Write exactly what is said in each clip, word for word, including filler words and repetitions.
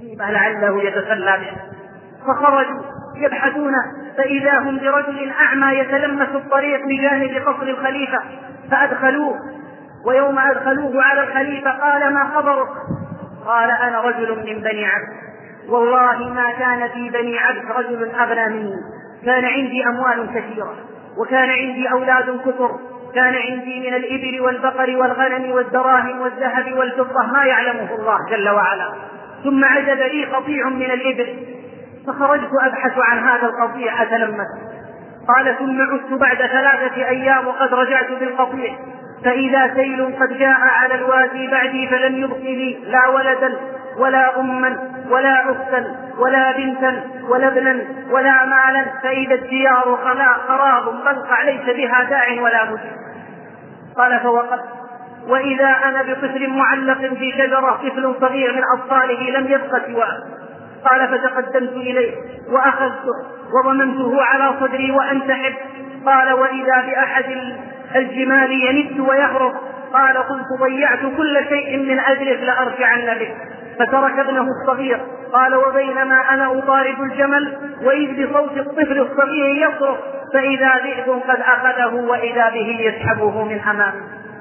مصيبة لعله يتسلى به. فخرجوا يبحثون فإذا هم برجل أعمى يتلمس الطريق بجانب قصر الخليفة، فأدخلوه. ويوم أدخلوه على الخليفة قال: ما خبرك؟ قال: أنا رجل من بني عبد، والله ما كان في بني عبد رجل أغنى مني، كان عندي أموال كثيرة، وكان عندي أولاد كثر، كان عندي من الإبل والبقر والغنم والدراهم والذهب والفضة ما يعلمه الله جل وعلا، ثم عجب لي قطيع من الإبل، فخرجت أبحث عن هذا القطيع أتلمس. قال: ثم عدت بعد ثلاثة أيام وقد رجعت بالقطيع، فإذا سيل قد جاء على الوادي بعدي فلم يبق لي لا ولدا ولا أما ولا أختا ولا بنتا ولا ابنا ولا مالا، فإذا الديار خراب بلقع ليس بها داع ولا مجيب. قال: فوقفت وإذا أنا بطفل معلق في شجرة، طفل صغير من أطفاله لم يبق سواه. قال: فتقدمت إليه وأخذته وضممته على صدري وأنتحب. قال: وإذا بأحد الجمال يند ويهرب. قال: قلت: ضيعت كل شيء من أجلك لأرجعن بك. فترك ابنه الصغير. قال: وبينما أنا أطارد الجمل وإذ بصوت الطفل الصغير يصرخ، فإذا ذئب قد أخذه وإذا به يسحبه من أمامه.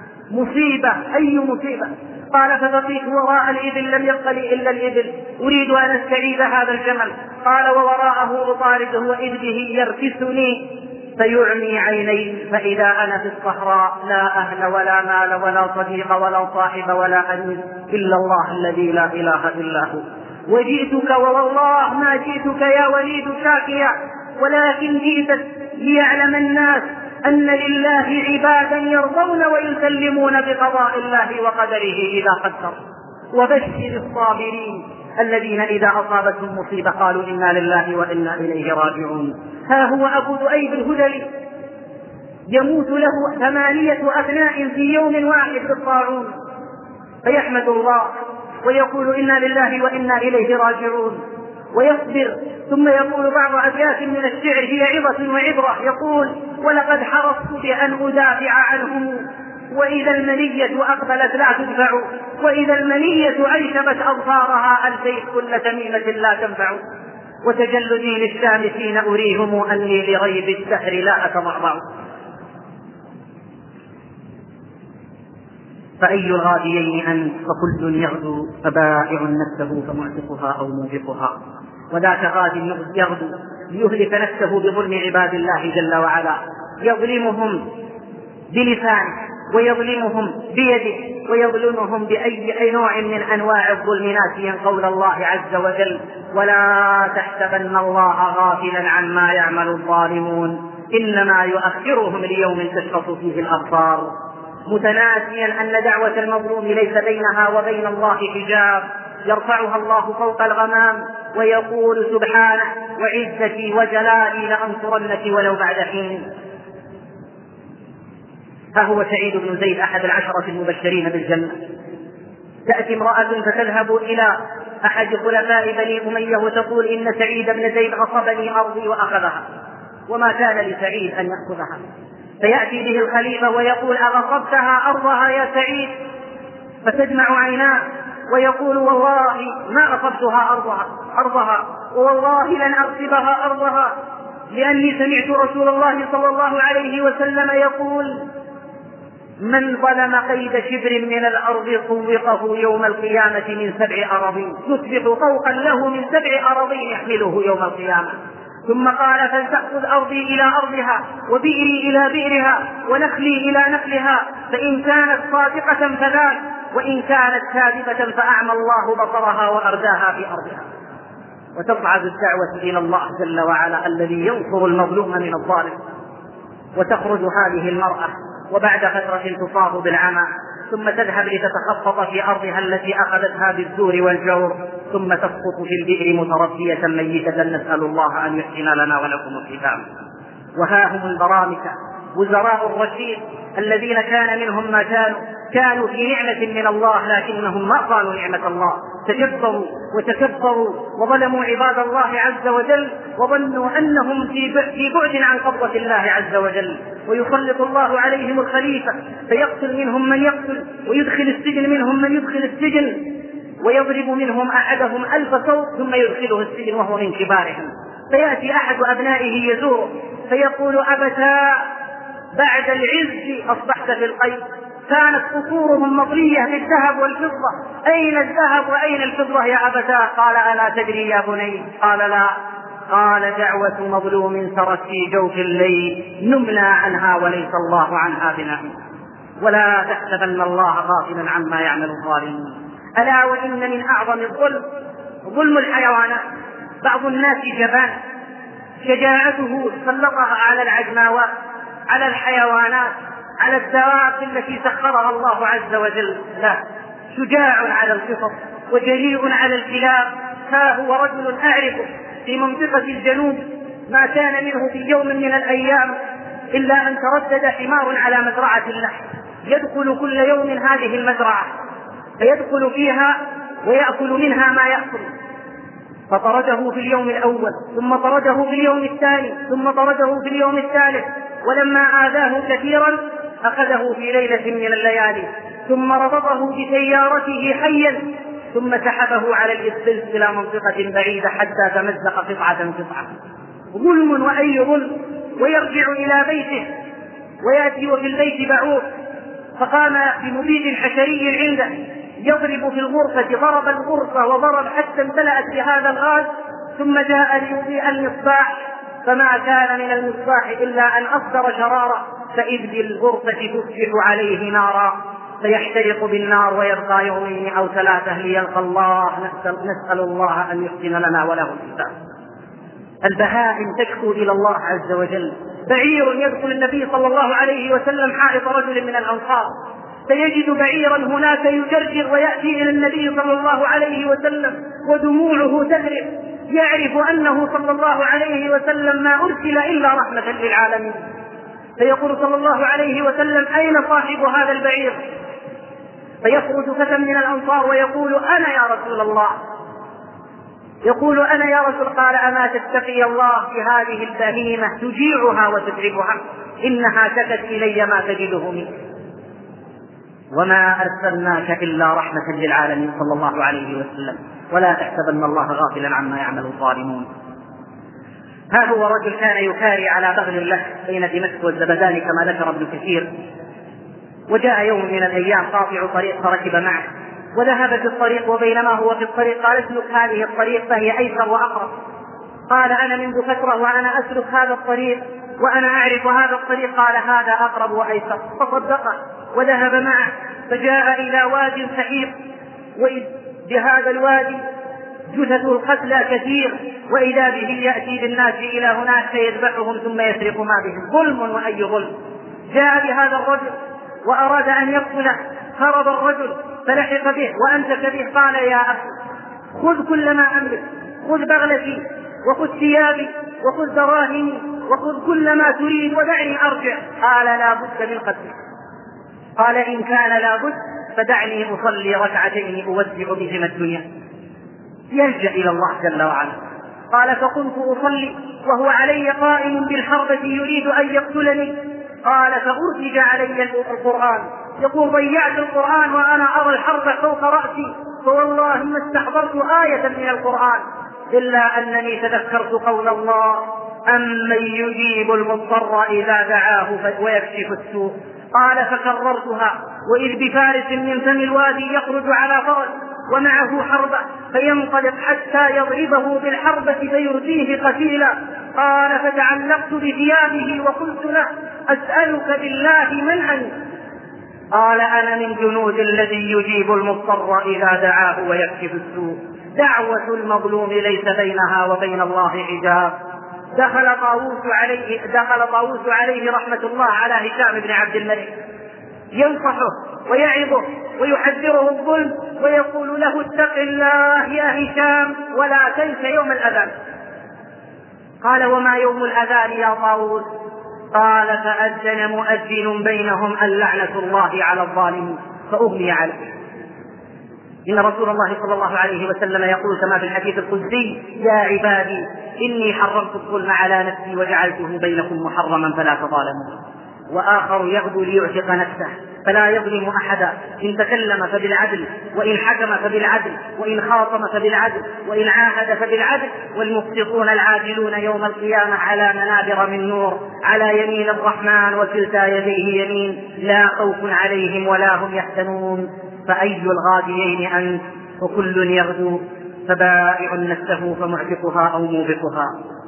مصيبة، أي مصيبة. قال: فبقيت وراء الإبل، لم يبق لي إلا الإبل، أريد أن أستعيد هذا الجمل. قال: ووراءه أطارده وإذ به يركسني فيعمي عيني، فإذا أنا في الصحراء لا أهل ولا مال ولا صديق ولا صاحب ولا أنيس إلا الله الذي لا إله إلا هو. وجئتك ووالله ما جئتك يا وليد شاكيا، ولكن جئتك ليعلم الناس أن لله عبادا يرضون ويسلمون بقضاء الله وقدره إذا قدر. وبشر الصابرين الذين إذا أصابتهم مصيبة قالوا إنا لله وإنا إليه راجعون. ها هو أبو ذؤيب الهذلي يموت له ثمانية أبناء في يوم واحد بالطاعون، فيحمد الله ويقول إنا لله وإنا إليه راجعون ويصبر. ثم يقول بعض أبيات من الشعر هي عظة وعبرة، يقول: ولقد حرصت بأن أدافع عنهم وإذا المنية أقبلت لا تدفع، وإذا المنية أيشبت أظفارها ألفيت كل تميمة لا تنفع، وتجلدي للشامسين أريهم أني لغيب الدهر لا أتضرع. فأي الغاديين أنت فكل يغدو فبائع نفسه فمعتقها أو موبقها، وذاك غاد يغدو ليهلك نفسه بظلم عباد الله جل وعلا، يظلمهم بلسانه ويظلمهم بيده ويظلمهم بأي أي نوع من أنواع الظلم ناسيا قول الله عز وجل: ولا تحسبن الله غافلا عما يعمل الظالمون إنما يؤخرهم ليوم تشخص فيه الأبصار، متناسيا أن دعوة المظلوم ليس بينها وبين الله حجاب يرفعها الله فوق الغمام ويقول سبحانه: وعزتي وجلالي لأنصرنك ولو بعد حين. ها هو سعيد بن زيد أحد العشرة المبشرين بالجنة. تأتي امرأة فتذهب إلى أحد خلفاء بني أمية وتقول: إن سعيد بن زيد غصبني أرضي وأخذها، وما كان لسعيد أن يأخذها. فيأتي به الخليفة ويقول: أغصبتها أرضها يا سعيد؟ فتدمع عيناه ويقول: والله ما غصبتها أرضها, أرضها والله لن أغصبها أرضها، لأني سمعت رسول الله صلى الله عليه وسلم يقول: من ظلم قيد شبر من الأرض طوقه يوم القيامة من سبع أراضين، يصبح طوقا له من سبع أراضين يحمله يوم القيامة. ثم قال: فلتأخذ أرضي إلى أرضها وبئري إلى بئرها ونخلي إلى نخلها، فإن كانت صادقة فذاك، وإن كانت كاذبة فأعمى الله بصرها وأرداها في أرضها. وتصعد الدعوة إلى الله جل وعلا الذي ينصر المظلوم من الظالم. وتخرج هذه المرأة وبعد فترة تصاب بالعمى، ثم تذهب لتتخطط في أرضها التي أخذتها بالزور والجور، ثم تسقط في البئر متربية ميتة، نسأل الله أن يحسن لنا ولكم الختام. وها هم البرامكة وزراء الرشيد الذين كان منهم ما كانوا كانوا في نعمة من الله، لكنهم ما قالوا نعمة الله، تجبروا وتكبروا وظلموا عباد الله عز وجل، وظنوا أنهم في بعد عن قبضة الله عز وجل. ويسلط الله عليهم الخليفة فيقتل منهم من يقتل ويدخل السجن منهم من يدخل السجن، ويضرب منهم أحدهم ألف صوت ثم يدخله السجن وهو من كبارهم. فيأتي أحد أبنائه يزوره فيقول أبتا بعد العز أصبحت في القيد، كانت قصورهم مطلية بالذهب والفضة، أين الذهب وأين الفضة يا أبتا؟ قال ألا تدري يا بني؟ قال لا. قال دعوة مظلوم سرت في جوف الليل نمنى عنها وليس الله عنها بنائم. ولا تحسبن الله غافلا عما يعمل الظالمون. ألا وإن من أعظم الظلم ظلم الحيوانات. بعض الناس جبان شجاعته سلطها على العجماوات، على الحيوانات، على الدواب التي سخرها الله عز وجل. لا، شجاع على القطط وجريء على الكلاب. ها هو رجل أعرفه في منطقة الجنوب ما كان منه في يوم من الأيام إلا أن تردد حمار على مزرعة اللحم، يدخل كل يوم هذه المزرعة فيدخل فيها ويأكل منها ما يأكل، فطرده في اليوم الأول ثم طرده في اليوم الثاني ثم طرده في اليوم الثالث، ولما آذاه كثيرا أخذه في ليلة من الليالي ثم ربطه بسيارته حيا ثم سحبه على الإسفلت إلى منطقة بعيدة حتى تمزق قطعة قطعة. ظلم وأي ظلم. ويرجع إلى بيته ويأتي وفي البيت بعوض، فقام بمبيد حشري عنده يضرب في الغرفة، ضرب الغرفة وضرب حتى امتلأت بهذا الغاز، ثم جاء ليضيء المصباح فما كان من المصباح إلا أن أصدر شرارا، فإذ بالغرفة تصبح عليه نارا فيحترق بالنار ويبقى يومين أو ثلاثة ليلقى الله. نسأل, نسأل الله أن يحسن لنا وله الحساب. البهائم تشكو إلى الله عز وجل. بعير يدخل النبي صلى الله عليه وسلم حائط رجل من الأنصار فيجد بعيرا هناك يجرجر ويأتي إلى النبي صلى الله عليه وسلم ودموعه تذرف، يعرف أنه صلى الله عليه وسلم ما أرسل إلا رحمة للعالمين. فيقول صلى الله عليه وسلم أين صاحب هذا البعير؟ فيخرج فتى من الأنصار ويقول أنا يا رسول الله. يقول أنا يا رسول. قال أما تتقي الله في هذه البهيمة تجيعها وتتعبها؟ إنها شكت إلي ما تجده منك وما أرسلناك إلا رحمة للعالمين صلى الله عليه وسلم. ولا تحسبن الله غافلا عما يعمل الظالمون. ها هو رجل كان يكاري على بغل له بين دمشق والزبدان كما ذكر ابن كثير، وجاء يوم من الأيام قاطع طريق فركب معه وذهب في الطريق، وبينما هو في الطريق قال اسلك هذه الطريق فهي أيسر وأقرب. قال أنا منذ فترة وأنا أسلك هذا الطريق وأنا أعرف هذا الطريق. قال هذا أقرب وأيسر. فصدقه وذهب معه، فجاء إلى واد سحيق وإذ بهذا الوادي جثث القتلى كثير، وإذا به يأتي بالناس إلى هناك فيذبحهم ثم يسرق ما بهم. ظلم وأي ظلم. جاء بهذا الرجل وأراد أن يقتله، هرب الرجل فلحق به وأمسك به. قال يا أخي خذ كل ما أملك، خذ بغلتي وخذ ثيابي وخذ دراهمي وخذ كل ما تريد ودعني أرجع. قال لا بد من قتلك. قال إن كان لا بد فدعني أصلي ركعتين أودع بهما الدنيا. يلجأ إلى الله جل وعلا. قال فكنت أصلي وهو علي قائم بالحربة يريد أن يقتلني. قال فأرتج علي القرآن، يقول ضيعت القرآن وأنا أرى الحرب فوق رأسي، فوالله ما استحضرت آية من القرآن إلا أنني تذكرت قول الله أمن يجيب المضطر إذا دعاه ويكشف السوء. قال فكررتها وإذ بفارس من فم الوادي يخرج على فرس ومعه حربة فينطلق حتى يضربه بالحربة فيرضيه قتيلا. قال فتعلقت بثيابه وقلت له أسألك بالله من أنت؟ قال أنا من جنود الذي يجيب المضطر إذا دعاه ويكشف السوء. دعوة المظلوم ليس بينها وبين الله حجاب. دخل طاووس عليه دخل طاووس عليه رحمة الله على هشام بن عبد الملك ينصحه ويعظه ويحذره الظلم ويقول له اتق الله يا هشام ولا تنس يوم الأذان. قال وما يوم الأذان يا طاووس؟ قال فأذن مؤذن بينهم اللعنة الله على الظالمين فأغمي عليه. إن رسول الله صلى الله عليه وسلم يقول كما في الحديث القدسي يا عبادي إني حرمت الظلم على نفسي وجعلته بينكم محرما فلا تظالموا. وآخر يغدو ليعتق نفسه فلا يظلم أحدا، إن تكلم فبالعدل، وإن حكم فبالعدل، وإن خاصم فبالعدل، وإن عاهد فبالعدل. والمقسطون العادلون يوم القيامة على منابر من نور على يمين الرحمن وكلتا يديه يمين لا خوف عليهم ولا هم يحزنون. فأي الغاديين أنت؟ وكل يغدو فبائع نفسه فمعتقها أو موبقها.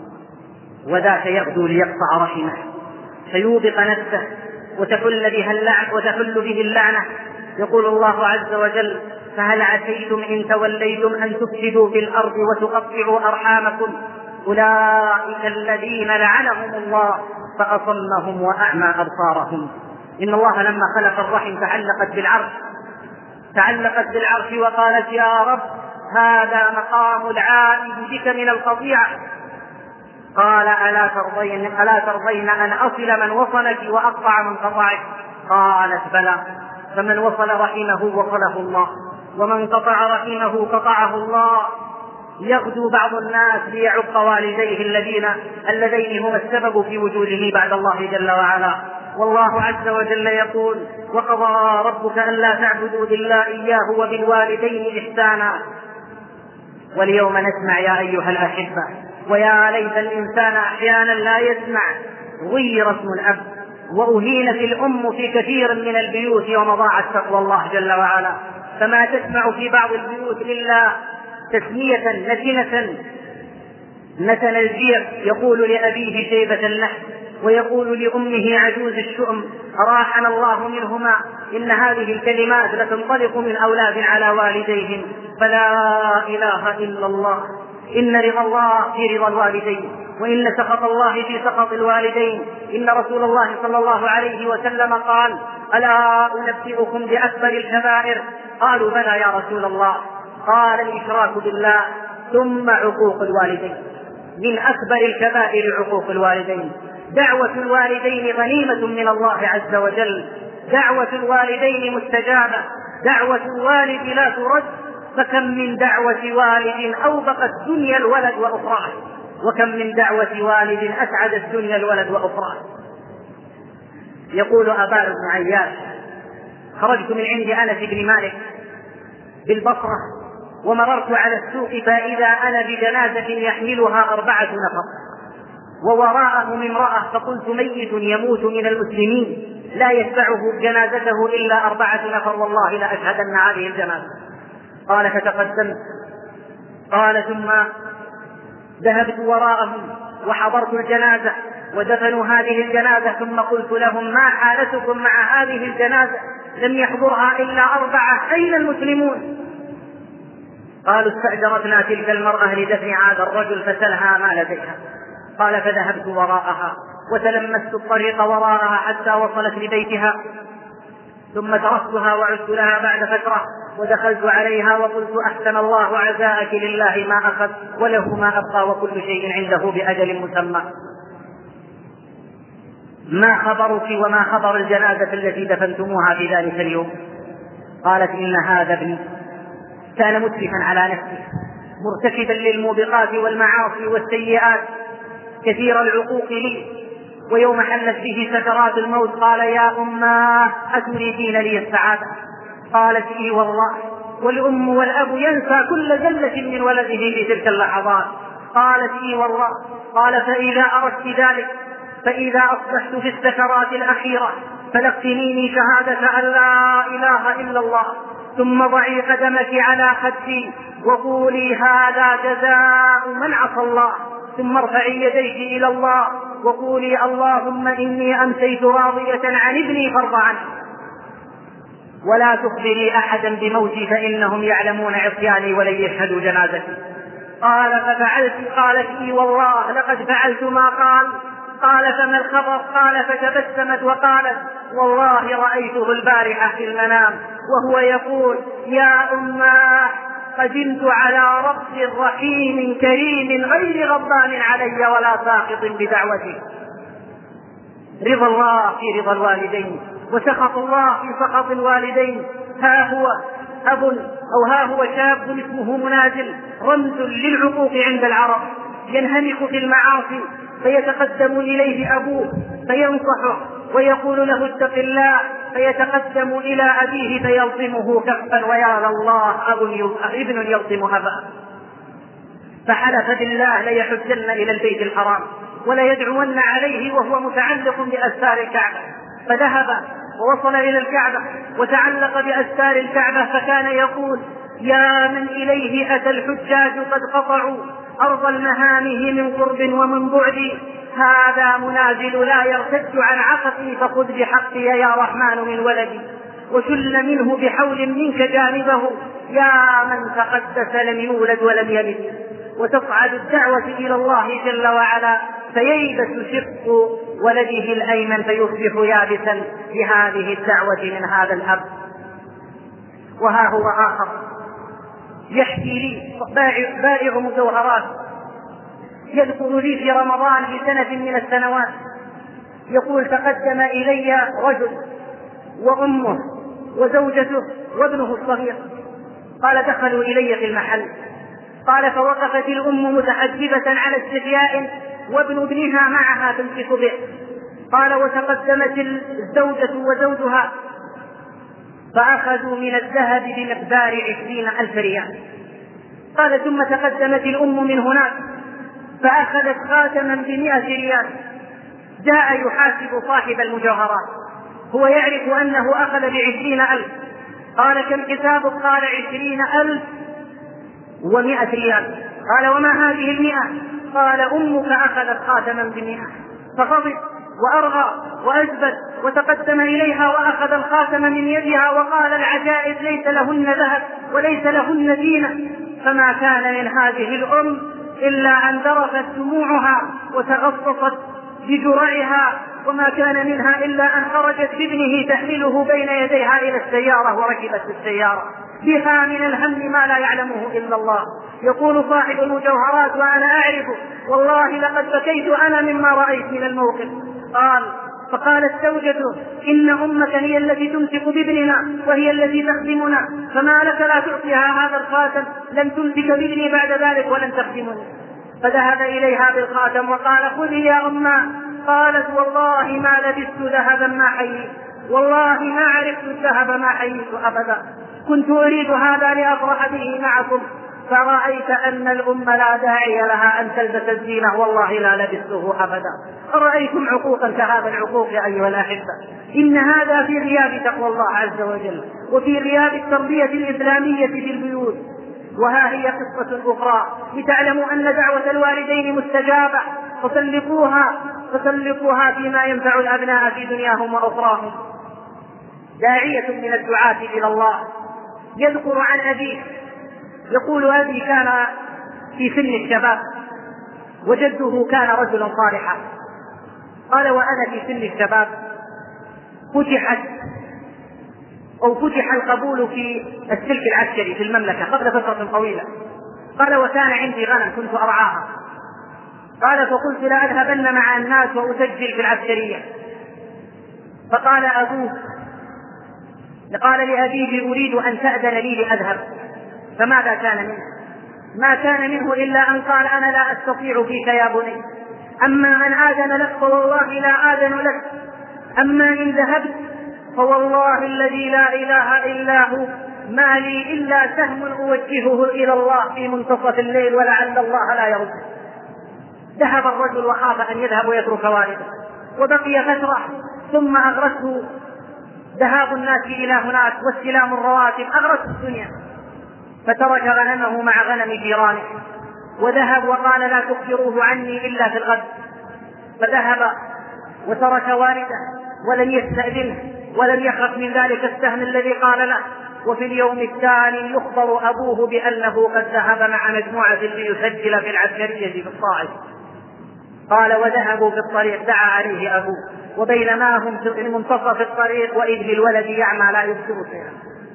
وذاك يغدو ليقطع رحمه فيوبق نفسه وتحل بها اللعنة وتحل به اللعنة. يقول الله عز وجل: فهل عسيتم إن توليتم أن تفسدوا في الأرض وتقطعوا أرحامكم أولئك الذين لعنهم الله فأصمهم وأعمى أبصارهم. إن الله لما خلق الرحم تعلقت بالعرش تعلقت بالعرش وقالت: يا رب هذا مقام العائد بك من القطيعة. قال: ألا ترضين, ألا ترضين أن أصل من وصلك وأقطع من قطعك؟ قالت: بلى. فمن وصل رحمه وصله الله، ومن قطع رحمه قطعه الله. يغدو بعض الناس ليعق والديه الذين اللذين هما السبب في وجوده بعد الله جل وعلا. والله عز وجل يقول: وقضى ربك ألا تعبدوا إلا إياه وبالوالدين إحسانا. واليوم نسمع يا أيها الأحبة، ويا ليت الإنسان أحيانا لا يسمع، غير اسم الأب وأهينت الأم في كثير من البيوت ومضاعت تقوى الله جل وعلا. فما تسمع في بعض البيوت إلا تسمية نتنة نتن الجير، يقول لأبيه شيبة اللحم ويقول لأمه عجوز الشؤم أراحنا الله منهما. إن هذه الكلمات لتنطلق من أولاد على والديهم. فلا إله إلا الله، إن رضا الله في رضا الوالدين، وإن سخط الله في سخط الوالدين. إن رسول الله صلى الله عليه وسلم قال: ألا أنبئكم بأكبر الكبائر؟ قالوا: بلى يا رسول الله. قال: الإشراك بالله ثم عقوق الوالدين. من أكبر الكبائر عقوق الوالدين. دعوة الوالدين غنيمة من الله عز وجل، دعوة الوالدين مستجابة، دعوة الوالد لا ترد. فكم من دعوة والد أوبقت دنيا الولد وأخراه، وكم من دعوة والد أسعد الدنيا الولد وأخراه. يقول أبان بن عياش: خرجت من عند أنس بن مالك بالبصرة ومررت على السوق فإذا أنا بجنازة يحملها أربعة نفر ووراءه امرأة، فقلت: ميت يموت من المسلمين لا يتبعه جنازته إلا أربعة نفر، والله لا أشهدن هذه الجنازة. قال: فتقدمت. قال: ثم ذهبت وراءهم وحضرت الجنازة ودفنوا هذه الجنازة، ثم قلت لهم: ما حالتكم مع هذه الجنازة؟ لم يحضرها إلا أربعة، أين المسلمون؟ قالوا: استأجرتنا تلك المرأة لدفن هذا الرجل فسلها ما لديها. قال: فذهبت وراءها وتلمست الطريق وراءها حتى وصلت لبيتها، ثم تركتها وعدت لها بعد فترة ودخلت عليها وقلت: أحسن الله عزاءك، لله ما أخذ وله ما أبقى وكل شيء عنده بأجل مسمى. ما خبرك وما خبر الجنازة التي دفنتموها في ذلك اليوم؟ قالت: إن هذا ابني كان مسرفا على نفسه مرتكبا للموبقات والمعاصي والسيئات كثير العقوق لي، ويوم حلت به سكرات الموت قال: يا أماه أتريدين لي السعادة؟ قالت: إي والله. والأم والأب ينسى كل زلة من ولده في تلك اللحظات. قالت: إي والله. قال: فإذا أردت ذلك فإذا أصبحت في السكرات الأخيرة فلقنيني شهادة أن لا إله إلا الله، ثم ضعي قدمك على خدي وقولي: هذا جزاء من عصى الله، ثم ارفعي يديك إلى الله وقولي: اللهم إني أمسيت راضية عن ابني فارض عنه، ولا تخبري أحدا بموتي فإنهم يعلمون عصياني ولن يشهدوا جنازتي. قال: ففعلت. قالت: إي والله لقد فعلت ما قال. قال: فما الخبر؟ قال: فتبسمت وقالت: والله رأيته البارحة في المنام وهو يقول: يا أماه قدمت على رب رحيم كريم غير غضبان علي ولا ساخط بدعوتي. رضا الله في رضا الوالدين وسخط الله في سخط الوالدين. ها هو أب أو ها هو شاب اسمه منازل، رمز للعقوق عند العرب. ينهمك في المعاصي، فيتقدم إليه أبوه فينصحه ويقول له اتق الله، فيتقدم إلى أبيه فيلطمه كفا، ويا الله ابن يلطم أباه. فحلف بالله ليحجن إلى البيت الحرام وليدعون عليه وهو متعلق بأستار الكعبة. فذهب ووصل إلى الكعبة وتعلق بأستار الكعبة، فكان يقول يا من إليه أتى الحجاج قد قطعوا أرض المهامه من قرب ومن بعد، هذا منازل لا يرتد عن عقبي، فخذ بحقي يا رحمن من ولدي، وشل منه بحول منك جانبه، يا من تقدس لم يولد ولم يلد. وتصعد الدعوة إلى الله جل وعلا، فييبس شق ولده الأيمن فيصبح يابسا بهذه الدعوة من هذا الأب. وها هو آخر يحكي لي بائع مجوهرات، يذكر لي في رمضان في سنة من السنوات، يقول تقدم إلي رجل وأمه وزوجته وابنه الصغير، قال دخلوا إلي في المحل، قال فوقفت الأم متحجبة على استحياء وابن ابنها معها تمسك به، قال وتقدمت الزوجة وزوجها فأخذوا من الذهب بمقدار عشرين ألف ريال، قال ثم تقدمت الأم من هناك فأخذت خاتما بمئة ريال، جاء يحاسب صاحب المجوهرات، هو يعرف أنه أخذ بعشرين ألف، قال كم حسابك؟ قال عشرين ألف ومئة ريال، قال وما هذه المئة؟ قال أمك أخذت خاتما بمئة، فغضب وأرغى وأجبد وتقدم إليها وأخذ الخاتم من يدها وقال العجائز ليس لهن ذهب وليس لهن زينة، فما كان من هذه الأم إلا أن ذرفت دموعها وتغطست بجرعها، وما كان منها إلا أن خرجت بابنه تحمله بين يديها إلى السيارة وركبت السيارة بها من الهم ما لا يعلمه إلا الله. يقول صاحب المجوهرات وأنا أعرف والله لقد بكيت أنا مما رأيت من الموقف. قال فقالت زوجته إن أمك هي التي تمسك بابننا وهي التي تخدمنا، فما لك لا تعطيها هذا الخاتم؟ لن تمسك بابني بعد ذلك ولن تخدمني. فذهب إليها بالخاتم وقال خذي يا أمه. قالت والله ما لبست ذهبا ما حييت، والله ما عرفت الذهب ما حييت أبدا، كنت أريد هذا لأفرح به معكم، فرأيت أن الأم لا داعي لها أن تلبس الزينة، والله لا لبسته أبدا. أرأيتم عقوقا كهذا العقوق يا أيها الأحبة؟ إن هذا في غياب تقوى الله عز وجل وفي غياب التربية الإسلامية في البيوت. وها هي قصة أخرى لتعلموا أن دعوة الوالدين مستجابة، فسلقوها فسلقوها فيما ينفع الأبناء في دنياهم وأخراهم. داعية من الدعاة إلى الله يذكر عن أبيه، يقول أبي كان في سن الشباب وجده كان رجلا صالحا، قال وأنا في سن الشباب فتحت أو فتح القبول في السلك العسكري في المملكة قبل فترة طويلة، قال وكان عندي غنم كنت أرعاها، قال فقلت لا أذهبن مع الناس وأسجل في العسكرية، فقال أبوه قال لأبيه أريد أن تأذن لي لأذهب، فماذا كان منه؟ ما كان منه إلا أن قال أنا لا أستطيع فيك يا بني، أما من آذن لك فوالله لا آذن لك، أما إن ذهبت فوالله الذي لا إله إلا هو ما لي إلا سهم أوجهه إلى الله في منتصف الليل ولعل الله لا يرد. ذهب الرجل وخاف أن يذهب ويترك والده، وبقي فترة ثم أغرته ذهاب الناس إلى هناك واستلام الرواتب، أغرته الدنيا، فترك غنمه مع غنم جيرانه وذهب وقال لا تخبروه عني إلا في الغد، فذهب وترك والده ولم يستأذنه ولم يخف من ذلك السهم الذي قال له. وفي اليوم الثاني يخبر أبوه بأنه قد ذهب مع مجموعة ليسجل في العسكرية في الطائف. قال وذهبوا في الطريق دعا عليه أبوه، وبينما هم في منتصف الطريق وإذ بالولد يعمى لا يبصر شيئا،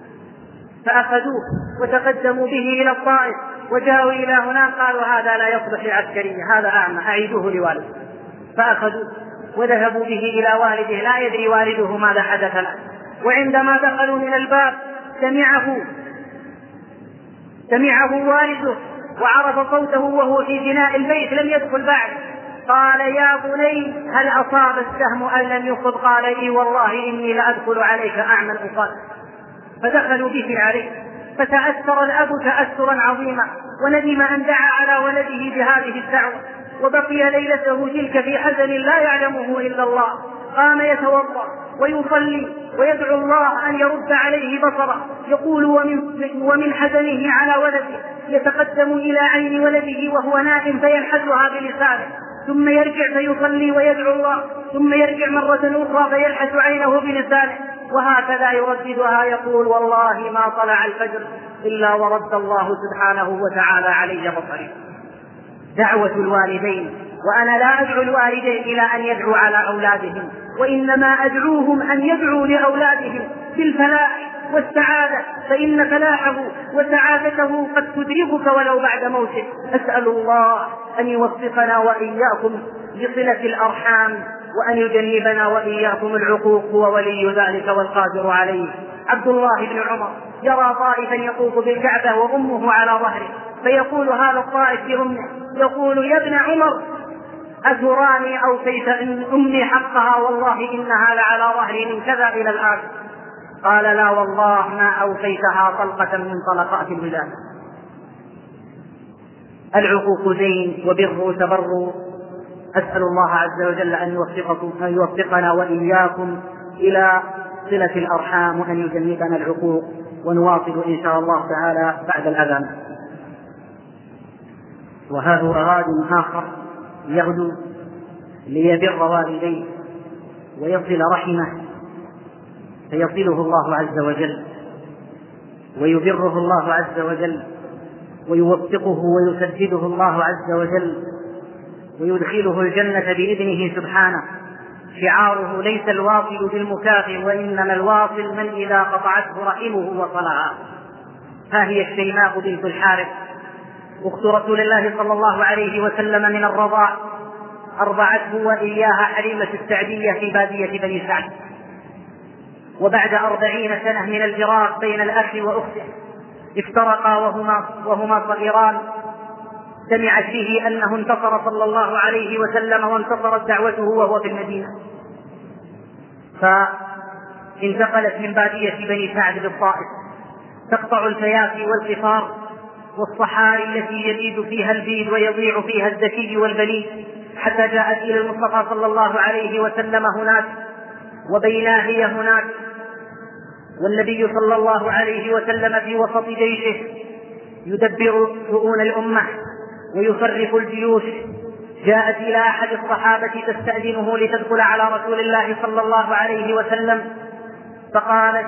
فأخذوه وتقدموا به إلى الطائف وجاءوا إلى هناك قالوا هذا لا يصلح لعسكرية، هذا أعمى أعيدوه لوالده، فأخذوه وذهبوا به إلى والده لا يدري والده ماذا حدث له. وعندما دخلوا من الباب سمعه سمعه والده وعرف صوته وهو في بناء البيت لم يدخل بعد. قال يا بني هل أصاب السهم أن لم يصب؟ قال إي والله إني لأدخل عليك أعمى أقاتل. فدخلوا به عليه، فتأثر الأب تأثرا عظيما، وندم أن دعا على ولده بهذه الدعوة، وبقي ليلته تلك في حزن لا يعلمه إلا الله. قام يتوضأ ويصلي ويدعو الله أن يرد عليه بصره، يقول ومن, ومن حزنه على ولده يتقدم إلى عين ولده وهو نائم فيلحسها بلسانه، ثم يرجع فيصلي ويدعو الله، ثم يرجع مرة أخرى فيلحس عينه بلسانه، وهكذا يرددها يقول والله ما طلع الفجر إلا ورد الله سبحانه وتعالى علي بصري. دعوة الوالدين، وأنا لا أدعو الوالدين إلى أن يدعوا على أولادهم، وإنما أدعوهم أن يدعوا لأولادهم بالفلاح والسعادة، فإن فلاحه وسعادته قد تدركك ولو بعد موته. أسأل الله أن يوفقنا وإياكم لصلة الأرحام، وأن يجنبنا وإياكم العقوق، هو ولي ذلك والقادر عليه. عبد الله بن عمر يرى طائفا يطوف بالكعبة وأمه على ظهره، فيقول هذا الطائف لأمه، يقول يا ابن عمر أتراني أوفيت إن أمي حقها؟ والله إنها لعلى ظهري من كذا إلى الآن. قال لا والله ما أوفيتها طلقة من طلقات الولادة. العقوق زين وبر تبر. أسأل الله عز وجل أن يوفقكم أن يوفقنا وإياكم إلى صلة الأرحام، وأن يجنبنا العقوق. ونواصل إن شاء الله تعالى بعد الأذان. وهذا غاد آخر يغدو ليبر والديه ويصل رحمه، فيصله الله عز وجل ويبره الله عز وجل ويوفقه ويسدده الله عز وجل ويدخله الجنة بإذنه سبحانه. شعاره ليس الواصل بالمكافئ، وإنما الواصل من إذا قطعته رحمه وصلها. ها هي الشيماء بنت الحارث أخت رسول الله صلى الله عليه وسلم من الرضاع، أرضعته وإياها حليمة السعدية في بادية بني سعد. وبعد أربعين سنة من الفراق بين الأخ وأخته افترقا وهما, وهما صغيران. سمعت به أنه انتصر صلى الله عليه وسلم وانتصرت دعوته وهو في المدينة، فانتقلت من بادية بني سعد بالطائف تقطع الفيافي والقفار والصحاري التي يبيد فيها البيد ويضيع فيها الذكي والبليد، حتى جاءت إلى المصطفى صلى الله عليه وسلم هناك، وبينا هي هناك والنبي صلى الله عليه وسلم في وسط جيشه يدبر شؤون الأمة ويصرف الجيوش. جاءت إلى أحد الصحابة تستأذنه لتدخل على رسول الله صلى الله عليه وسلم، فقالت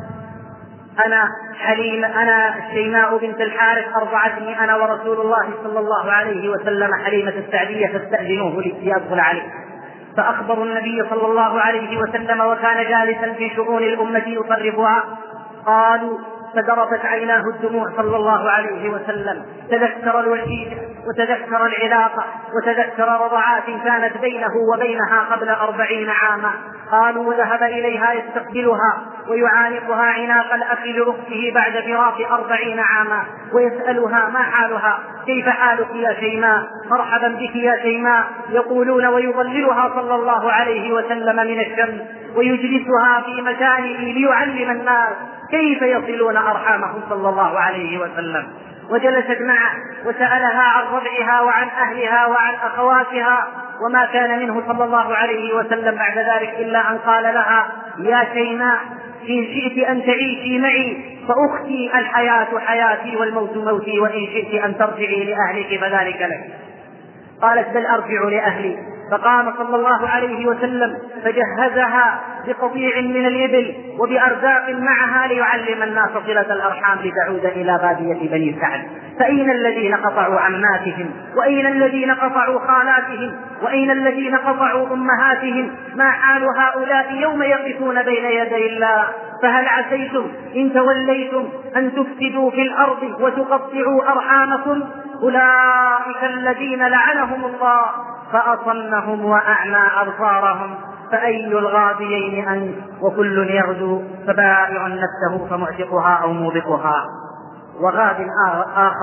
أنا حليم أنا شيماء بنت الحارث أرضعتني أنا ورسول الله صلى الله عليه وسلم حليمة السعدية فاستأذنوه ليدخل عليه. فأخبروا النبي صلى الله عليه وسلم وكان جالسا في شؤون الأمة يصرفها. قالوا فذرفت عيناه الدموع صلى الله عليه وسلم، تذكر الوحيد وتذكر العلاقة وتذكر رضعات كانت بينه وبينها قبل أربعين عاما. قالوا وذهب إليها يستقبلها ويعانقها عناق الأخ لأخته بعد فراق أربعين عاما، ويسألها ما حالها، كيف حالك يا شيماء، مرحبا بك يا شيماء. يقولون ويظللها صلى الله عليه وسلم من الشمس ويجلسها في مكانه ليعلم الناس كيف يصلون أرحامهم صلى الله عليه وسلم. وجلست معه وسألها عن ربعها وعن أهلها وعن أخواتها، وما كان منه صلى الله عليه وسلم بعد ذلك إلا أن قال لها يا شيماء إن شئت أن تعيشي معي فأختي الحياة حياتي والموت موتي، وإن شئت أن ترجعي لأهلك فذلك لك. قالت بل أرجع لأهلي. فقام صلى الله عليه وسلم فجهزها بقطيع من الإبل وبأرزاق معها ليعلم الناس صلة الأرحام لتعود إلى بادية بني سعد. فأين الذين قطعوا عماتهم، وأين الذين قطعوا خالاتهم، وأين الذين قطعوا أمهاتهم؟ ما حال هؤلاء يوم يقفون بين يدي الله؟ فهل عسيتم إن توليتم أن تفسدوا في الأرض وتقطعوا أرحامكم؟ أولئك الذين لعنهم الله فأصمهم وأعمى أبصارهم. فأي الغابيين أنت وكل يغدو فبائع نفسه فمعتقها أو موبقها. وغاب آخر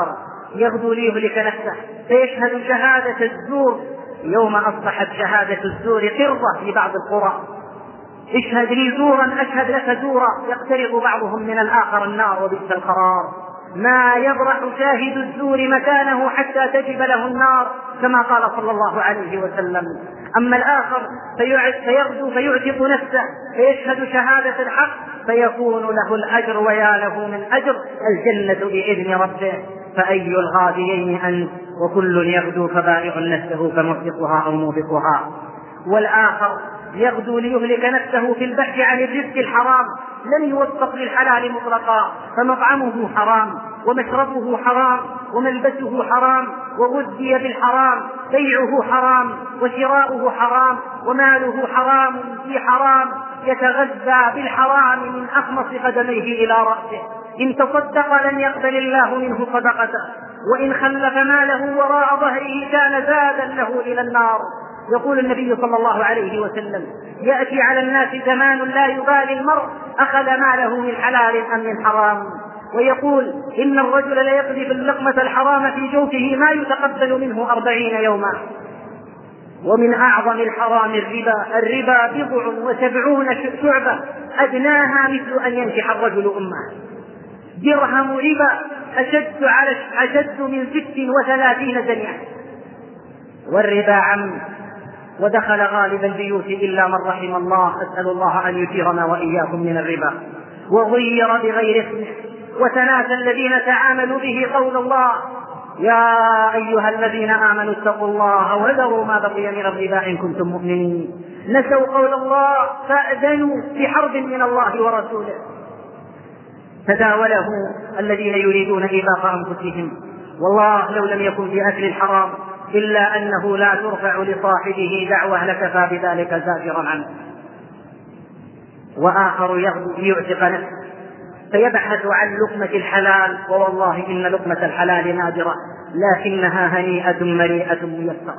يغدو ليهلك نفسه فيشهد شهادة الزور. يوم أصبحت شهادة الزور قرة في بعض القرى. اشهد لي زورا أشهد لك زورا، يقترب بعضهم من الآخر النار وبئس القرار. ما يبرح شاهد الزور مكانه حتى تجب له النار، كما قال صلى الله عليه وسلم. أما الآخر فيغدو فيعتق نفسه فيشهد شهادة الحق فيكون له الأجر ويا له من أجر، الجنة بإذن ربه. فأي الغاديين أنت وكل يغدو فبائع نفسه فمحبطها أو موبقها. والآخر يغدو ليهلك نفسه في البحث عن الرزق الحرام، لم يوفق للحلال مطلقا، فمطعمه حرام ومشربه حرام وملبسه حرام وغذي بالحرام، بيعه حرام وشراؤه حرام وماله حرام في حرام، يتغذى بالحرام من أخمص قدميه إلى رأسه. إن تصدق لن يقبل الله منه صدقته، وإن خلف ماله وراء ظهره كان زادا له إلى النار. يقول النبي صلى الله عليه وسلم: يأتي على الناس زمان لا يبالي المرء أخذ ماله من حلال أم من حرام. ويقول: إن الرجل ليقذف اللقمة الحرام في جوفه ما يتقبل منه أربعين يوما. ومن أعظم الحرام الربا. الربا بضع وسبعون شعبة أدناها مثل أن ينكح الرجل أمه. درهم ربا أشد, على أشد من ست وثلاثين زنية. والربا عم ودخل غالب البيوت إلا من رحم الله، أسأل الله أن يجيرنا وإياكم من الربا. وغير بغير اسمه، وتناسى الذين تعاملوا به قول الله: يا أيها الذين آمنوا اتقوا الله وذروا ما بقي من الربا إن كنتم مؤمنين. نسوا قول الله فأذنوا بحرب من الله ورسوله. تداوله الذين يريدون إيباق أنفسهم. والله لو لم يكن في أكل الحرام إلا أنه لا ترفع لصاحبه دعوة لكفى بذلك زاجرا عنه. وآخر يغدو ليعتق نفسه فيبحث عن لقمة الحلال، ووالله إن لقمة الحلال نادرة لكنها هنيئة مريئة ميسرة.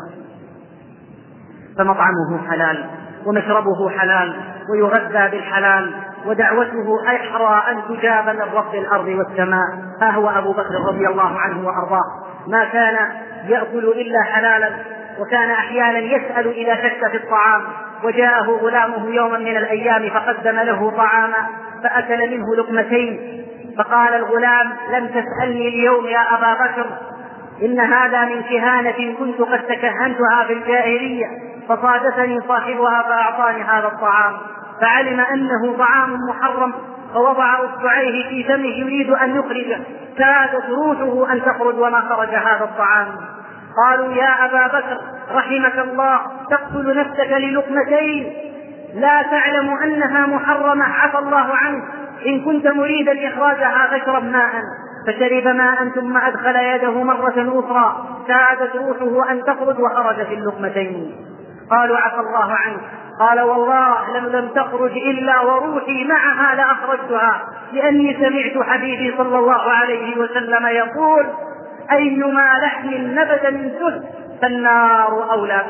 فمطعمه حلال ومشربه حلال ويغذى بالحلال، ودعوته أحرى أن تجاب من رب الأرض والسماء. ها هو أبو بكر رضي الله عنه وأرضاه ما كان يأكل إلا حلالا، وكان أحيانا يسأل إذا شك في الطعام. وجاءه غلامه يوما من الأيام فقدم له طعاما فأكل منه لقمتين، فقال الغلام: لم تسألني اليوم يا أبا بكر، إن هذا من كهانة كنت قد تكهنتها في الجاهلية، فصادفني صاحبها فأعطاني هذا الطعام. فعلم أنه طعام محرم فوضع أصبعيه في فمه يريد أن يخرجه، كادت روحه أن تخرج وما خرج هذا الطعام. قالوا: يا أبا بكر رحمك الله، تقتل نفسك للقمتين لا تعلم أنها محرمة، عفى الله عنك، إن كنت مريدا إخراجها فاشرب ماء. فشرب ماء ثم أدخل يده مرة أخرى، كادت روحه أن تخرج وخرج في اللقمتين. قالوا: عفى الله عنك. قال: والله لم لم تخرج إلا وروحي معها لأخرجتها، لأني سمعت حبيبي صلى الله عليه وسلم يقول: أيما لحم نبت من سهل فالنار أولى.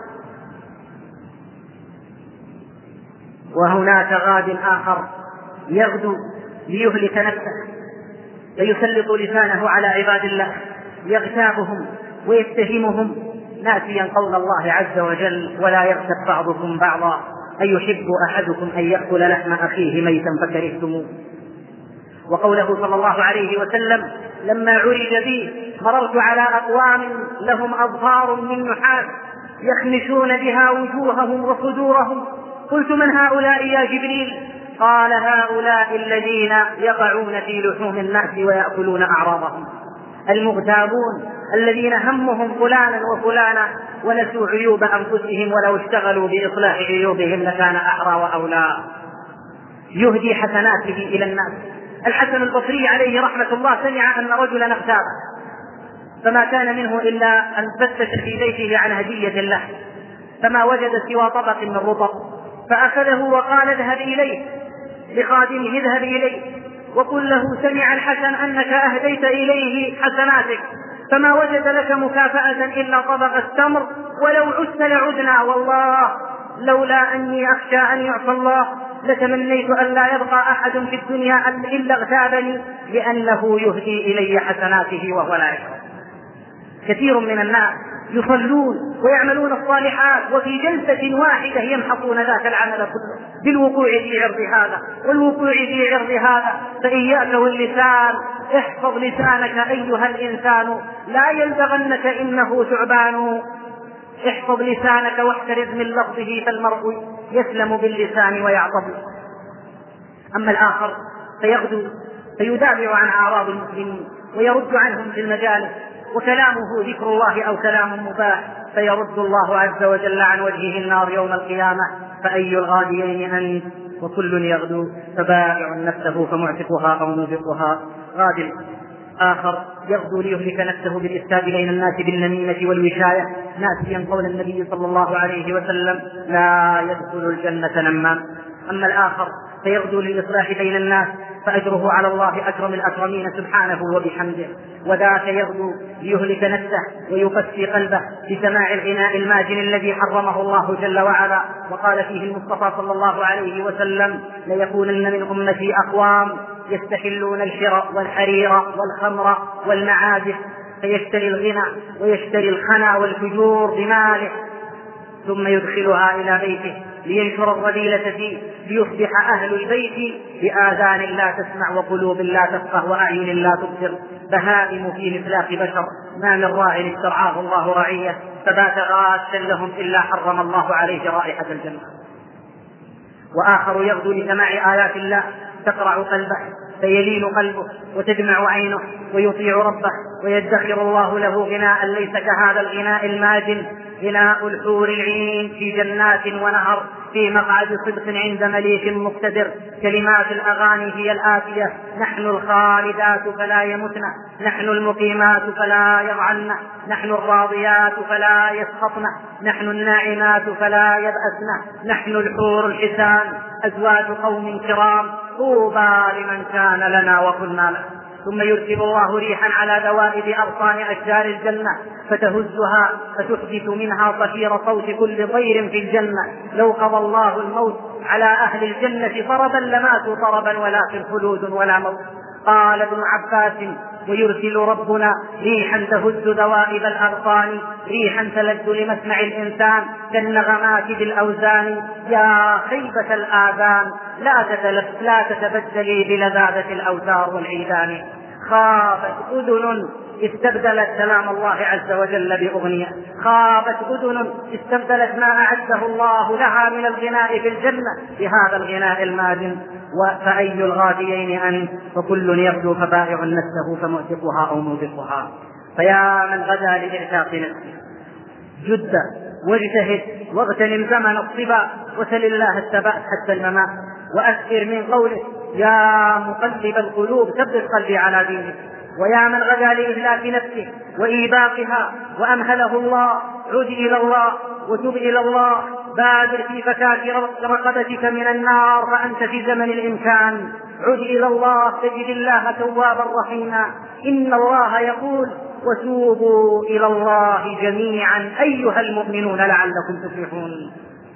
وهناك غاد آخر يغدو ليهلك نفسه فيسلط لسانه على عباد الله يغتابهم ويتهمهم، ناسيا قول الله عز وجل: ولا يغتب بعضكم بعضا أيحب أحدكم أن يأكل لحم أخيه ميتا فكرهتموه. وقوله صلى الله عليه وسلم: لما عرج بي مررت على أقوام لهم أظفار من نحاس يخمشون بها وجوههم وصدورهم، قلت: من هؤلاء يا جبريل؟ قال: هؤلاء الذين يقعون في لحوم الناس ويأكلون أعراضهم، المغتابون الذين همهم فلانا وفلانا ونسوا عيوب أنفسهم، ولو اشتغلوا بإصلاح عيوبهم لكان أحرى وأولى. يهدي حسناته إلى الناس. الحسن البصري عليه رحمة الله سمع أن رجلا اغتاب، فما كان منه إلا أن فتش في بيته عن هدية له، فما وجد سوى طبق من رطب، فأخذه وقال: اذهب إليه، لخادمه: اذهب إليه وقل له: سمع الحسن أنك أهديت إليه حسناتك، فما وجد لك مكافأة إلا طبق التمر، ولو عدت لعدنا، والله لولا أني أخشى أن يعصى الله لتمنيت أن لا يبقى أحد في الدنيا إلا اغتابني، لأنه يهدي إلي حسناته وهو لا يشعر. كثير من الناس يصلون ويعملون الصالحات وفي جلسة واحدة يمحقون ذاك العمل كله بالوقوع في عرض هذا والوقوع في عرض هذا. فإياك واللسان، احفظ لسانك أيها الإنسان، لا يلدغنك إنه ثعبان. احفظ لسانك واحترز من لفظه فالمرء يسلم باللسان ويعطب. أما الآخر فيغدو فيدافع عن أعراض المسلمين ويرد عنهم في المجالس، وكلامه ذكر الله أو كلام مباح، فيرد الله عز وجل عن وجهه النار يوم القيامة. فأي الغاديين أنت وكل يغدو فبائع نفسه فمعتقها أو موبقها. غاد آخر يغدو ليهلك نفسه بالإفساد بين الناس بالنميمة والوشاية، ناسيا قول النبي صلى الله عليه وسلم: لا يدخل الجنة نمام. أما الآخر فيغدو للإصلاح بين الناس، فأجره على الله أكرم الأكرمين سبحانه وبحمده. وذاك يغدو ليهلك نفسه ويقسي قلبه بسماع الغناء الماجن الذي حرمه الله جل وعلا، وقال فيه المصطفى صلى الله عليه وسلم: ليكونن من أمتي أقوام يستحلون الحر والحرير والخمر والمعازف، فيشتري الغنى ويشتري الخنا والفجور بماله ثم يدخلها إلى بيته لينشر الرذيلة فيه، ليصبح أهل البيت بآذان لا تسمع وقلوب لا تفقه وأعين لا تبصر، بهائم في مثلاق بشر، ما من راع استرعاه الله رعية فبات غاشا لهم إلا حرم الله عليه رائحة الجنة. وآخر يغدو لسماع آيات الله تقرع قلبه فيلين قلبه وتدمع عينه ويطيع ربه، ويدخر الله له غناء ليس كهذا الغناء الماجن، غناء الحور العين في جنات ونهر في مقعد صدق عند مليك مقتدر. كلمات الأغاني هي الآتية: نحن الخالدات فلا يمتن، نحن المقيمات فلا يضعن، نحن الراضيات فلا يسخطن، نحن الناعمات فلا يبأسن، نحن الحور الحسان أزواج قوم كرام، طوبى لمن كان لنا وكنا له. ثم يرسل الله ريحا على دوائب أغصان أشجار الجنة فتهزها فتحدث منها صفير صوت كل طير في الجنة. لو قضى الله الموت على أهل الجنة طربا لماتوا طربا ولكن خلود ولا موت. قال ابن عباس: ويرسل ربنا ريحا تهز دوائب الأغصان، ريحا تلذ لمسمع الإنسان كالنغمات بالأوزان. يا خيبة الآذان لا تتبدلي بلذاذة الأوتار والعيدان. خابت أذن استبدلت كلام الله عز وجل بأغنية، خابت أذن استبدلت ما أعده الله لها من الغناء في الجنة بهذا الغناء الماجن. فأي الغاديين أنت وكل يغدو فبائع نفسه فمعتقها أو موبقها. فيا من غدا لإعتاق نفسه جد واجتهد واغتنم زمن الصبا وسل الله الثبات حتى الممات، وأكثر من قوله: يا مقلب القلوب ثبت قلبي على دينك. ويا من غدا لإهلاك نفسه وإيباقها وأمهله الله، عد إلى الله وتب إلى الله، بادر في فكاك رقبتك من النار فأنت في زمن الإمكان. عد إلى الله تجد الله توابا رحيما. إن الله يقول: وتوبوا إلى الله جميعا أيها المؤمنون لعلكم تفلحون.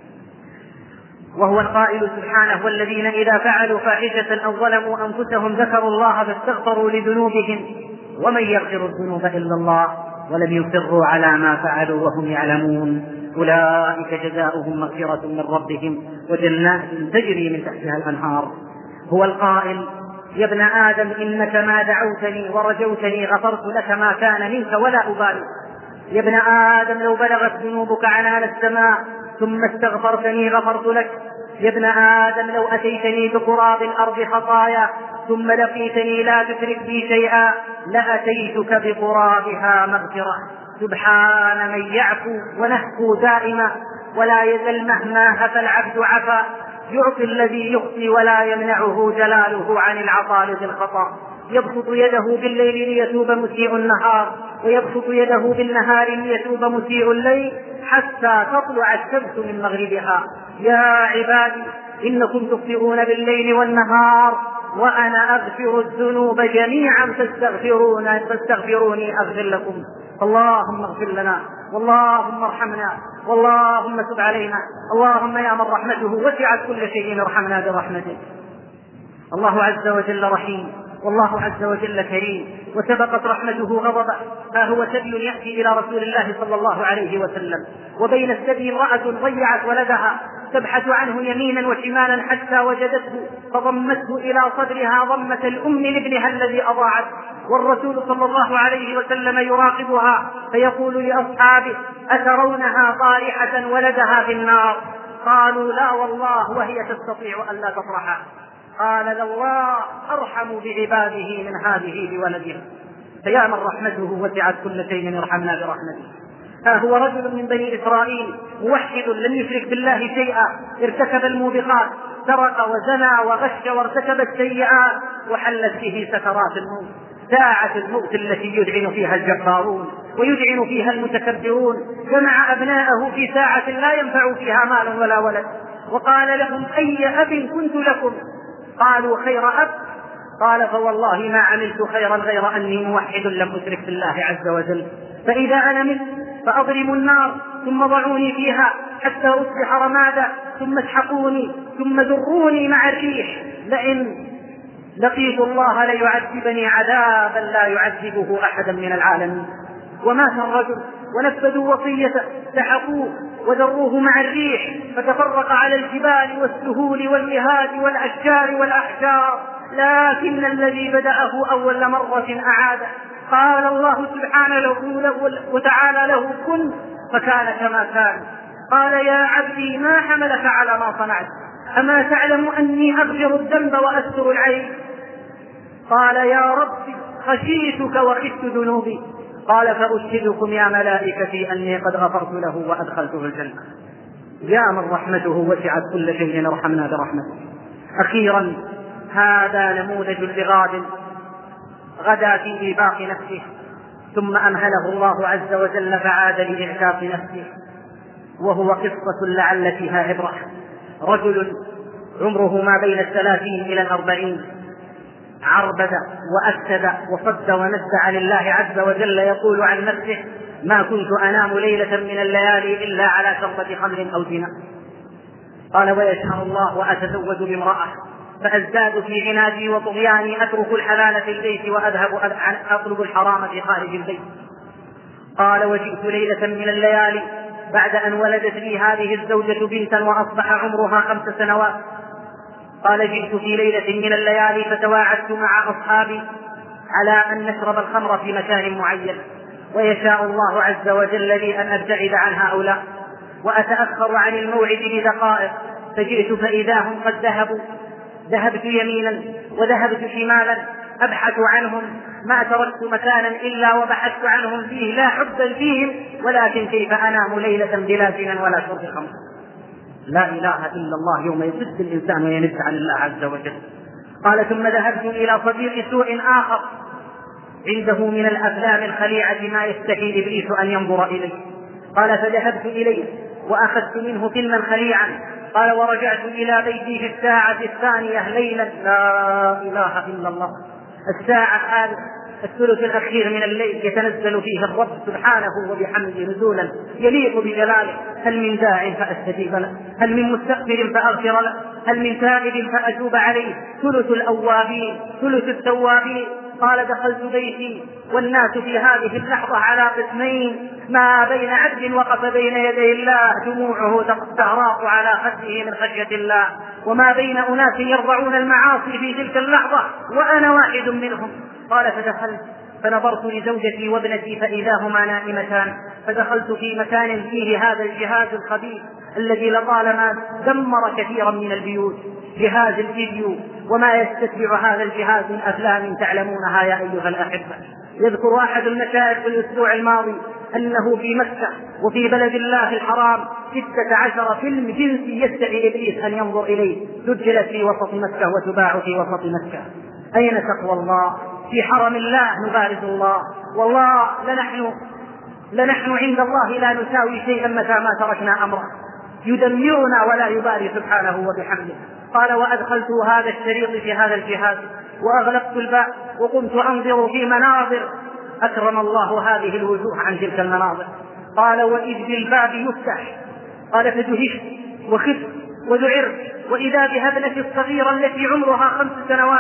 وهو القائل سبحانه: والذين إذا فعلوا فاحشة أو ظلموا أنفسهم ذكروا الله فاستغفروا لذنوبهم ومن يغفر الذنوب إلا الله ولم يصروا على ما فعلوا وهم يعلمون أولئك جزاؤهم مغفرة من ربهم وجنات تجري من تحتها الأنهار. هو القائل: يا ابن آدم إنك ما دعوتني ورجوتني غفرت لك ما كان منك ولا أبالي. يا ابن آدم لو بلغت ذنوبك عنان السماء ثم استغفرتني غفرت لك. يا ابن آدم لو أتيتني بقراب الأرض خطايا ثم لقيتني لا تشرك بي شيئا لأتيتك بقرابها مغفرة. سبحان من يعفو ونهفو دائما ولا يزل مهما هفى العبد عفا، يعطي الذي يخطي ولا يمنعه جلاله عن العطاء ذي الخطأ. يبسط يده بالليل ليتوب مسيء النهار، ويبسط يده بالنهار ليتوب مسيء الليل حتى تطلع الشمس من مغربها. يا عبادي إنكم تخطئون بالليل والنهار وأنا أغفر الذنوب جميعا فاستغفرون فاستغفروني أغفر لكم. اللهم اغفر لنا واللهم ارحمنا واللهم تب علينا. اللهم يا من رحمته وسعت كل شيء ارحمنا برحمتك. الله عز وجل رحيم والله عز وجل كريم وسبقت رحمته غضبا. ها هو سبي يأتي إلى رسول الله صلى الله عليه وسلم، وبين السبي امرأة ضيعت ولدها تبحث عنه يمينا وشمالا حتى وجدته فضمته إلى صدرها ضمة الأم لابنها الذي أضاعته، والرسول صلى الله عليه وسلم يراقبها فيقول لأصحابه: أترونها طارحة ولدها في النار؟ قالوا: لا والله، وهي تستطيع أن لا تطرحه. قال: الله أرحم بعباده من هذه بولدها. فيا من رحمته وسعت كل شيء ارحمنا برحمته. ها هو رجل من بني إسرائيل موحد لم يشرك بالله شيئا، ارتكب الموبقات، سرق وزنى وغش وارتكب السيئات، وحلت به سكرات الموت، ساعة الموت التي يدعن فيها الجبارون ويدعن فيها المتكبرون. جمع أبناءه في ساعة لا ينفع فيها مال ولا ولد، وقال لهم: أي أب كنت لكم؟ قالوا: خير أب. قال: فوالله ما عملت خيرا غير أني موحد لم أشرك بالله عز وجل، فإذا أنا مت فأضرموا النار ثم ضعوني فيها حتى أصبح رمادا، ثم اسحقوني ثم ذروني مع الريح، لئن لقيت الله ليعذبني عذابا لا يعذبه أحدا من العالمين. ومات الرجل ونفذوا وصيته، سحقوه وذروه مع الريح فتفرق على الجبال والسهول والمهاد والأشجار والأحجار، لكن الذي بدأه أول مرة أعاده. قال الله سبحانه له وتعالى له: كن، فكان كما كان. قال: يا عبدي ما حملك على ما صنعت؟ أما تعلم أني أغفر الذنب وأستر العيب؟ قال: يا ربي خشيتك وخفت ذنوبي. قال: فأشهدكم يا ملائكتي أني قد غفرت له وأدخلته الجنة. يا من رحمته وسعت كل شيء ارحمنا برحمته. أخيرا، هذا نموذج لغاد غدا في إيباق نفسه ثم أمهله الله عز وجل فعاد لإعتاق نفسه، وهو قصة لعل فيها عبرة. رجل عمره ما بين الثلاثين إلى الأربعين، عربد وأكد وصد وند عن الله عز وجل، يقول عن نفسه: ما كنت أنام ليلة من الليالي إلا على شربة خمر أو زنا. قال: ويشاء الله وأتزوج بامرأة فأزداد في عنادي وطغياني، أترك الحلال في البيت وأذهب أطلب الحرام في خارج البيت. قال: وجئت ليلة من الليالي بعد أن ولدت لي هذه الزوجة بنتا وأصبح عمرها خمس سنوات. قال: جئت في ليلة من الليالي فتواعدت مع أصحابي على أن نشرب الخمر في مكان معين، ويشاء الله عز وجل لي أن أبتعد عنها أو لا، وأتأخر عن الموعد بدقائق، فجئت فإذا هم قد ذهبوا. ذهبت يمينا وذهبت شمالا أبحث عنهم، ما تركت مكانا إلا وبحثت عنهم فيه، لا حبا فيهم، ولكن كيف أنام ليلة بلا زنا ولا شرب خمر؟ لا إله إلا الله يوم يصد الإنسان وينزع عن الله عز وجل. قال: ثم ذهبت إلى صديق سوء آخر عنده من الأفلام الخليعة ما يستحي إبليس أن ينظر إليه. قال: فذهبت إليه وأخذت منه فيلما خليعا. قال: ورجعت إلى بيتي في الساعة الثانية ليلا. لا إله إلا الله. الساعة هذه الثلث الأخير من الليل يتنزل فيه الرب سبحانه وبحمده نزولا يليق بجلاله. هل من داع فأستجيب له؟ هل من مستغفر فأغفر له؟ هل من تائب فأتوب عليه؟ ثلث الأوابين ثلث التوابين. قال: دخلت بيتي والناس في هذه اللحظة على قسمين: ما بين عبد وقف بين يدي الله دموعه تهراق على خده من خشية الله، وما بين أناس يرضعون المعاصي في تلك اللحظة وأنا واحد منهم. قال: فدخلت فنظرت لزوجتي وابنتي فإذا هما نائمتان، فدخلت في مكان فيه هذا الجهاز الخبيث الذي لطالما دمر كثيرا من البيوت، جهاز الفيديو، وما يستتبع هذا الجهاز من أفلام تعلمونها يا أيها الأحبة. يذكر أحد المشايخ في الأسبوع الماضي أنه في مكة وفي بلد الله الحرام ستة عشر فيلم جنسي يستحي إبليس أن ينظر إليه، سجلت في وسط مكة وتباع في وسط مكة. أين تقوى الله؟ في حرم الله نبارز الله. والله لنحن لنحن عند الله لا نساوي شيئا متى ما تركنا أمره، يدمرنا ولا يبالي سبحانه وبحمده. قال: وأدخلت هذا الشريط في هذا الجهاز وأغلقت الباب وقمت أنظر في مناظر أكرم الله هذه الوجوه عن تلك المناظر. قال: وإذ بالباب يفتح. قال: فدهشت وخفت وذعرت، وإذا بها ابنتي الصغيرة التي عمرها خمس سنوات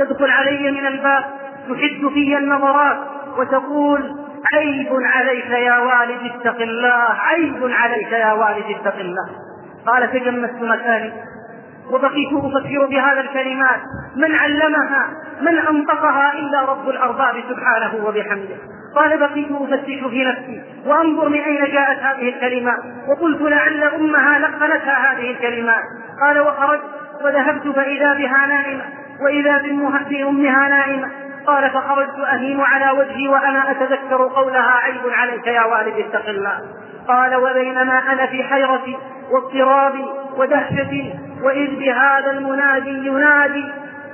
تدخل علي من الباب تحد في النظرات وتقول: عيب عليك يا والد اتق الله، عيب عليك يا والد اتق الله. قال: تجمست مكاني وبقيت أفكر بهذا الكلمات، من علمها؟ من أنطقها إلا رب الأرباب سبحانه وبحمده. قال: بقيت أفتش في نفسي وأنظر من أين جاءت هذه الكلمات، وقلت لعل أمها لقنتها هذه الكلمات. قال: وخرجت وذهبت فإذا بها نائمة وإذا بأمها نائمة. قال: فخرجت أهيم على وجهي وأنا أتذكر قولها: عيب عليك يا والد اتق الله. قال: وبينما أنا في حيرتي واضطرابي ودهشتي وإذ بهذا المنادي ينادي: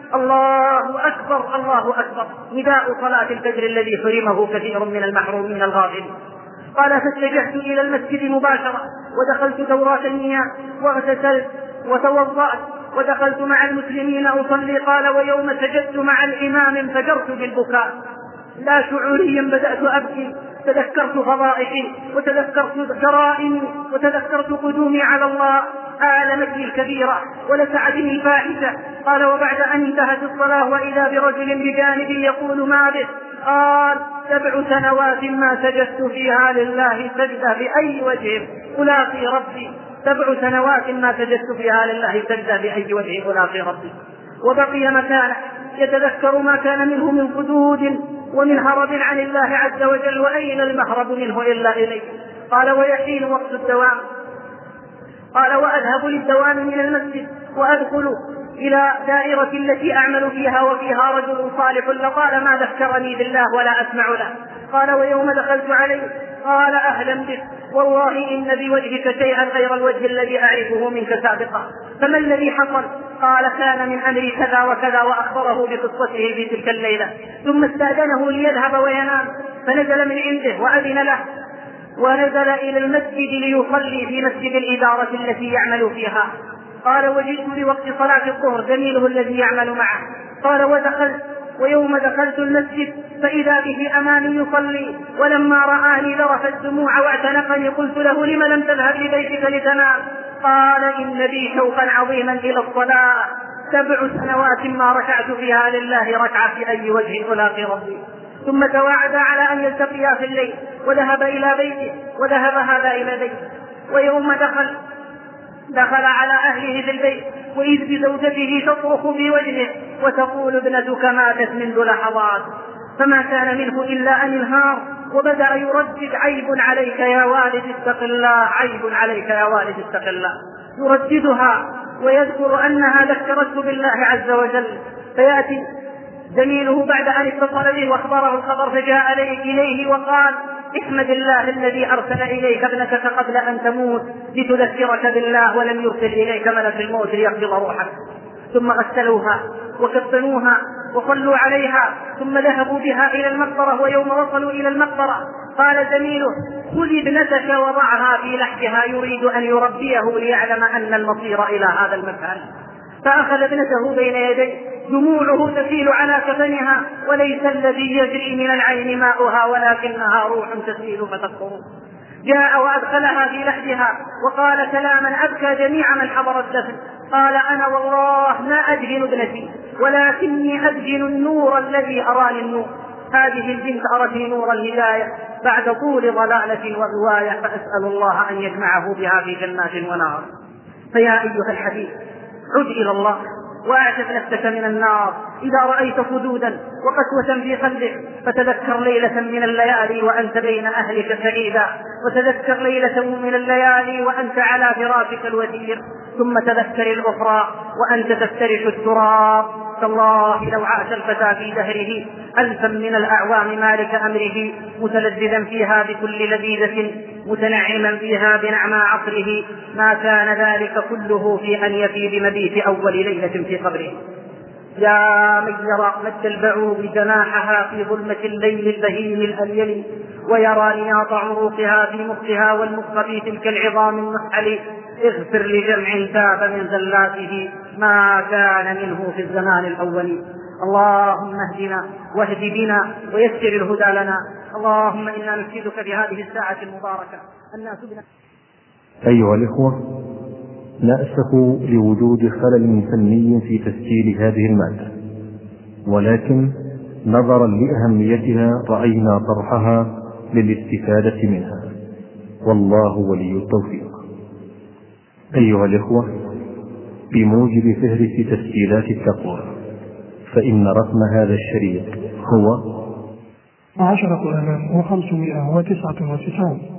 الله أكبر الله أكبر، نداء صلاة الفجر الذي حرمه كثير من المحرومين الغافلين. قال: فاتجهت إلى المسجد مباشرة ودخلت دورات المياه واغتسلت وتوضأت ودخلت مع المسلمين أصلي. قال: ويوم سجدت مع الإمام انفجرت بالبكاء، لا شعوريا بدأت أبكي، تذكرت فضائحي وتذكرت جرائمي وتذكرت قدومي على الله، آلمتني الكبيرة ولسعتني الفاحشة. قال: وبعد أن انتهت الصلاة وإذا برجل بجانبي يقول: ما به؟ قال: سبع سنوات ما سجدت فيها لله سجدة بأي وجه ألاقي ربي، سبع سنوات ما سجدت فيها لله سجدة بأي وجه ألاقي ربي. وبقي مكانه يتذكر ما كان منه من حدود ومن هرب عن الله عز وجل، وأين المهرب منه إلا إليه. قال: ويحين وقت الدوام. قال: وأذهب للدوام من المسجد وأدخل إلى دائرة التي أعمل فيها وفيها رجل صالح لطالما ذكرني بالله ولا أسمع له. قال: ويوم دخلت عليه قال: أهلا بك، والله إن بوجهك شيئا غير الوجه الذي أعرفه منك سابقا، فما الذي حصل؟ قال: كان من أمري كذا وكذا، وأخبره بقصته في تلك الليلة. ثم استأذنه ليذهب وينام فنزل من عنده وأذن له، ونزل إلى المسجد ليصلي في مسجد الإدارة التي يعمل فيها. قال: وجئت لوقت صلاة الظهر زميله الذي يعمل معه. قال: ودخلت، ويوم دخلت المسجد فإذا به أمامي يصلي، ولما رآني ذرف الدموع واعتنقني. قلت له: لم لم تذهب لبيتك لتنام؟ قال: إن بي شوقا عظيما إلى الصلاة، سبع سنوات ما ركعت فيها لله ركعة في أي وجه ألاقي ربي. ثم تواعد على أن يلتقيا في الليل، وذهب إلى بيته وذهب هذا إلى بيته. ويوم دخل دخل على أهله في البيت وإذ بزوجته تصرخ في وجهه وتقول: ابنتك ماتت منذ لحظات. فما كان منه إلا أن انهار وبدأ يردد: عيب عليك يا والد اتق الله، عيب عليك يا والد اتق الله. يرددها ويذكر أنها ذكرته بالله عز وجل. فيأتي زميله بعد أن اتصل به واخبره الخبر فجاء إليه وقال: احمد الله الذي أرسل إليك ابنتك قبل أن تموت لتذكرك بالله، ولم يرسل إليك ملك الموت ليقبض روحك. ثم غسلوها وكفنوها وصلوا عليها ثم ذهبوا بها إلى المقبرة. ويوم وصلوا إلى المقبرة قال زميله: خذ ابنتك وضعها في لحدها، يريد أن يربيه ليعلم أن المصير إلى هذا المكان. فأخذ ابنته بين يديه دموعه تسيل على كفنها، وليس الذي يجري من العين ماؤها ولكنها روح تسيل فتذكر. جاء وأدخلها في لحدها وقال كلاما أبكى جميع من حضر الدفن. قال: أنا والله ما أدهن ابنتي ولكني أدهن النور الذي أراني النور. هذه البنت أرتني نور الهداية بعد طول ضلالة وغواية، فأسأل الله أن يجمعه بها في جنات ونار. فيا أيها الحبيب، عد إلى الله واعتق نفسك من النار. إذا رأيت خدودا وقسوة في قلبك فتذكر ليلة من الليالي وأنت بين أهلك سعيدا، وتذكر ليلة من الليالي وأنت على فراشك الوثير، ثم تذكر الأخرى وأنت تفترش التراب. تالله لو عاش الفتى في دهره ألفا من الأعوام مالك أمره، متلذذا فيها بكل لذيذة متنعما فيها بنعمى عصره، ما كان ذلك كله في أن يفي بمبيت أول ليلة في قبره. يا من يرى مد البعوض جناحها في ظلمة الليل البهيم الأليل، ويرى نياط عروقها في مخها والمخ في تلك العظام النحل، اغفر لجمع تاب من زلاته ما كان منه في الزمان الأول. اللهم اهدنا واهد بنا ويسر الهدى لنا. اللهم إنا نشهدك في هذه الساعة المباركة الناس بنا. أيها الإخوة، نأسف لوجود خلل فني في تسجيل هذه المادة، ولكن نظرا لأهميتها رأينا طرحها للاستفادة منها، والله ولي التوفيق. أيها الإخوة، بموجب فهرس تسجيلات التقوى، فإن رقم هذا الشريط هو عشرة آلاف وخمسمائة وتسعة وتسعون.